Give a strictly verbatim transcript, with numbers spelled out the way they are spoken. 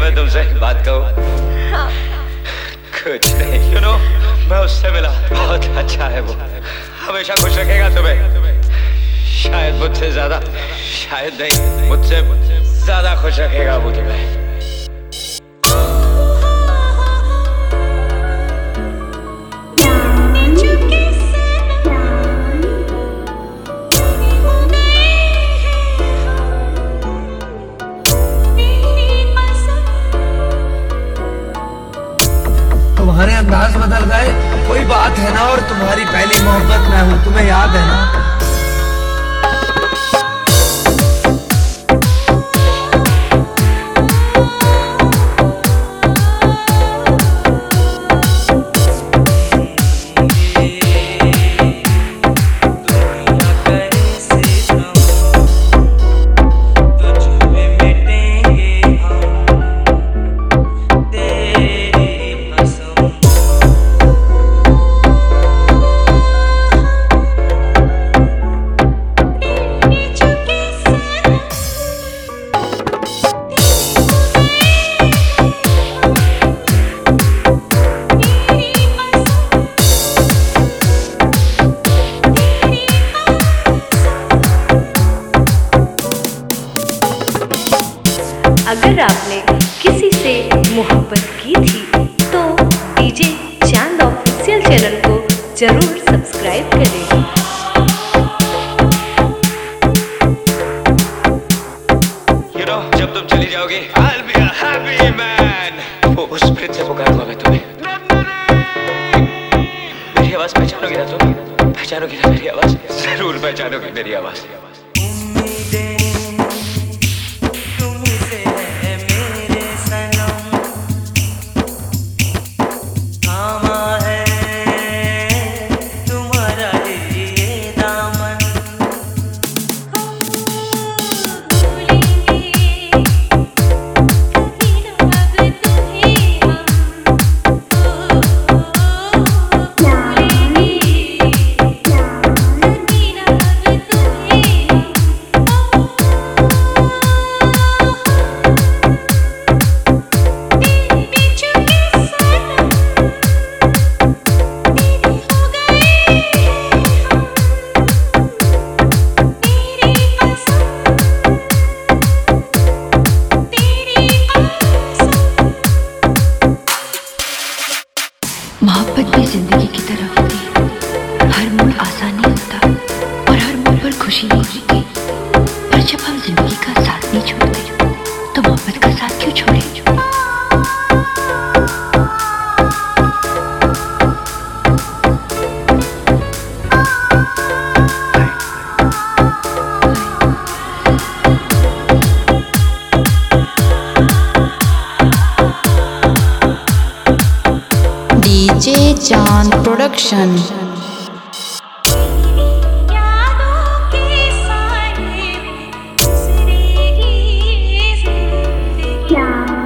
मैं तुमसे एक बात कहूँ? हाँ। कुछ नहीं, you know, मैं उससे मिला, बहुत अच्छा है वो, हमेशा खुश रखेगा तुम्हें, शायद मुझसे ज्यादा, शायद नहीं, मुझसे ज्यादा खुश रखेगा वो तुम्हें। तुम्हारे अंदाज बदल गए, कोई बात है ना, और तुम्हारी पहली मोहब्बत मैं हूँ, तुम्हें याद है ना? अगर आपने किसी से मोहब्बत की थी तो डीजे चांद ऑफिशियल चैनल को जरूर सब्सक्राइब करें। You know, जब तुम चली जाओगी, I'll be a happy man. वो उस प्रीत से पुकारूंगा मैं तुम्हें। मेरी आवाज पहचानोगी ना तुम? पहचानोगी ना मेरी आवाज? जरूर पहचानोगी मेरी आवाज। मोहब्बत भी जिंदगी की तरह होती है, हर मोड़ आसान नहीं होता और हर मोड़ पर खुशी नहीं होती, पर जब हम जिंदगी का साथ नहीं छोड़ते तो मोहब्बत का साथ क्यों छोड़े? डीजे चांद प्रोडक्शन। यादों के साए में गुजरेगी जिंदगी।